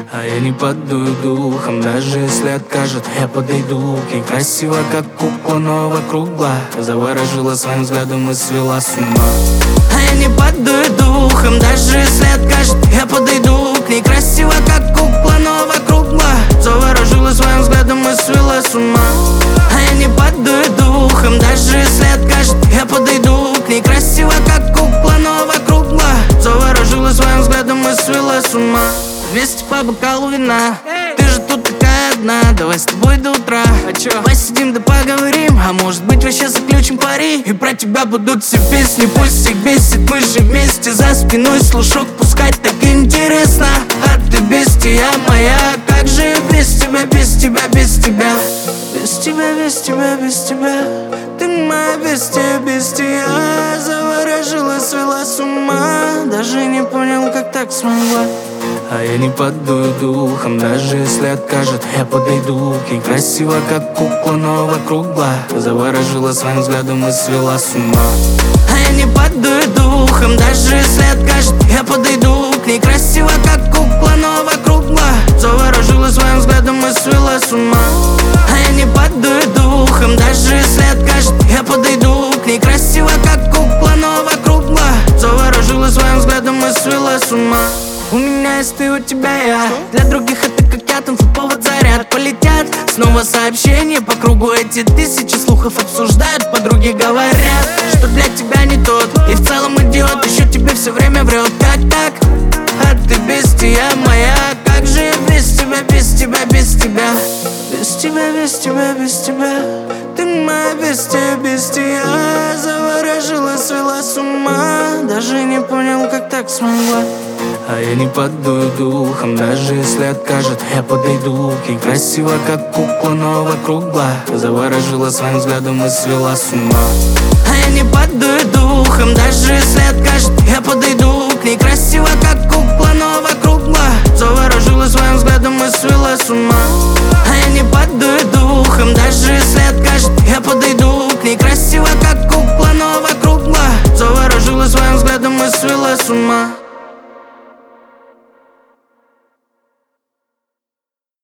А я не падаю духом, даже если откажут, я подойду к ней. Красиво, как кукла, но вокруг глаз. Заворожила своим взглядом и свела с ума. А я не падаю духом, даже если откажут, я подойду к ней. Красиво, как кукла, но вокруг глаз. Заворожила своим взглядом и свела с ума. А я не падаю духом, даже если откажут, я подойду к ней. Красиво, как кукла, но вокруг глаз. Заворожила своим взглядом и свела с ума. Вместе по бокалу вина, ты же тут такая одна. Давай с тобой до утра, посидим да поговорим. А может быть вообще заключим пари, и про тебя будут все песни. Пусть всех бесит, мы же вместе за спиной слушок пускать так интересно. А ты бестия моя, как же без тебя, без тебя, без тебя. Без тебя, без тебя, без тебя. Ты моя бестия, бестия. Заворожила, свела с ума. Даже не понял, как так смогла. А я не падаю духом, даже если откажут, я подойду к ней. Красиво, как кукла, но вокруг глаз. Заворожила своим взглядом и свела с ума. А я не падаю духом, даже если откажут, я подойду к ней. Красиво, как кукла, но вокруг глаз. Заворожила своим взглядом и свела с ума. А я не падаю духом, даже если откажут, я подойду к ней. Красиво, как кукла, но вокруг глаз. Заворожила своим взглядом и свела с ума. У меня есть ты, у тебя я. Для других это как я, там повод заряд. Полетят снова сообщения по кругу. Эти тысячи слухов обсуждают. Подруги говорят, что для тебя не тот. И в целом идиот, еще тебе все время врет. Как так? А ты бестия моя. Как же я без тебя, без тебя, без тебя. Без тебя, без тебя, без тебя. Ты моя бестия, бестия. Заворожила, свела с ума. Даже не понял, как так смогла. А я не падаю духом, даже если откажут, я подойду к ней. Красиво, как кукла, но вокруг глаз. Заворожила своим взглядом и свела с ума. А я не падаю духом, даже если откажут, я подойду к ней. Красиво, как кукла, но вокруг глаз. Заворожила